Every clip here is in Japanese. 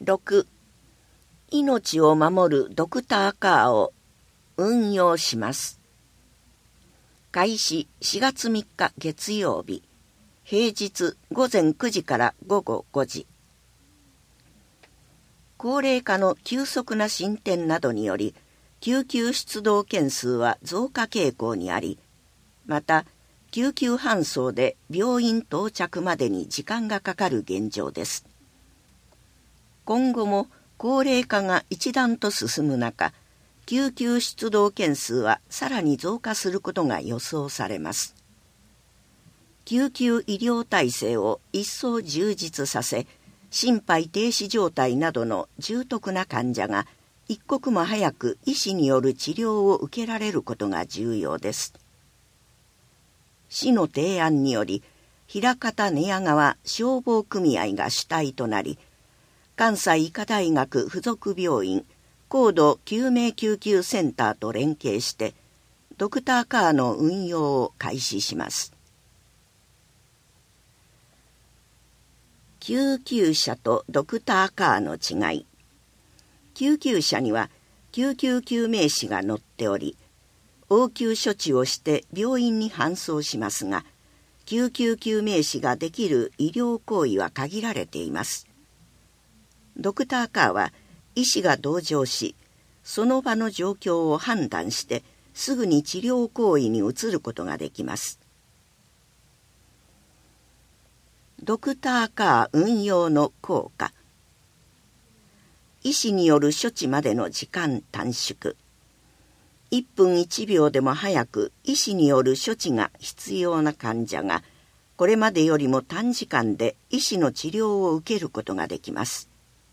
6、命を守るドクターカーを運用します。開始4月3日月曜日、平日午前9時から午後5時。高齢化の急速な進展などにより、救急出動件数は増加傾向にあり、また救急搬送で病院到着までに時間がかかる現状です。今後も高齢化が一段と進む中、救急出動件数はさらに増加することが予想されます。救急医療体制を一層充実させ、心肺停止状態などの重篤な患者が一刻も早く医師による治療を受けられることが重要です。市の提案により、枚方寝屋川消防組合が主体となり、関西医科大学附属病院高度救命救急センターと連携してドクターカーの運用を開始します。救急車とドクターカーの違い。救急車には救急救命士が乗っており、応急処置をして病院に搬送しますが、救急救命士ができる医療行為は限られています。ドクターカーは医師が同乗し、その場の状況を判断してすぐに治療行為に移ることができます。ドクターカー運用の効果。医師による処置までの時間短縮。1分1秒でも早く医師による処置が必要な患者が、これまでよりも短時間で医師の治療を受けることができます。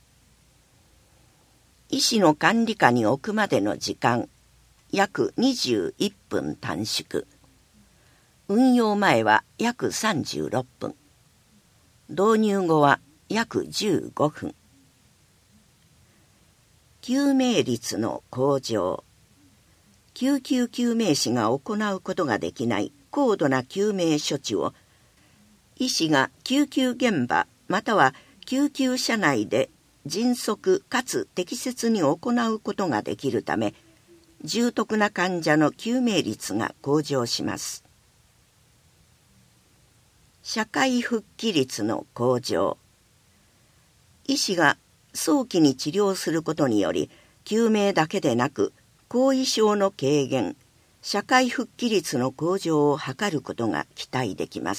医師の管理下に置くまでの時間、約21分短縮。運用前は約36分。導入後は約15分。救命率の向上。救急救命士が行うことができない高度な救命処置を、医師が救急現場または救急車内で迅速かつ適切に行うことができるため、重篤な患者の救命率が向上します。社会復帰率の向上。医師が早期に治療することにより、救命だけでなく後遺症の軽減、社会復帰率の向上を図ることが期待できます。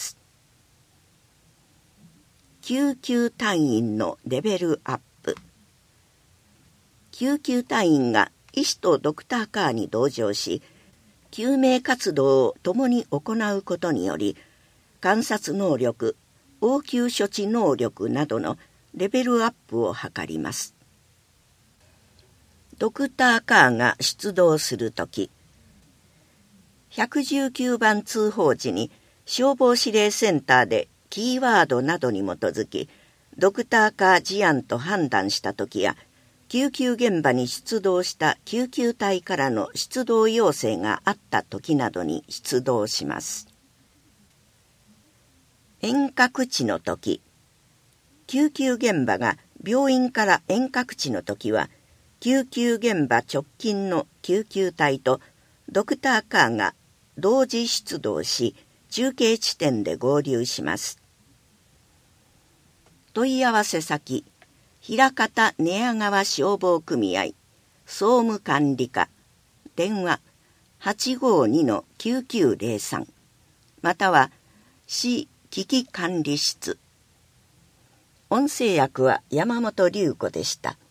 救急隊員のレベルアップ。救急隊員が医師とドクターカーに同乗し、救命活動を共に行うことにより、観察能力、応急処置能力などのレベルアップを図ります。ドクターカーが出動するとき、119番通報時に消防指令センターでキーワードなどに基づき、ドクターカー事案と判断したときや、救急現場に出動した救急隊からの出動要請があったときなどに出動します。遠隔地のとき、救急現場が病院から遠隔地のときは、救急現場直近の救急隊とドクターカーが同時出動し、中継地点で合流します。問い合わせ先、枚方寝屋川消防組合総務管理課、電話 852-9903 または市危機管理室。音声役は山本龍子でした。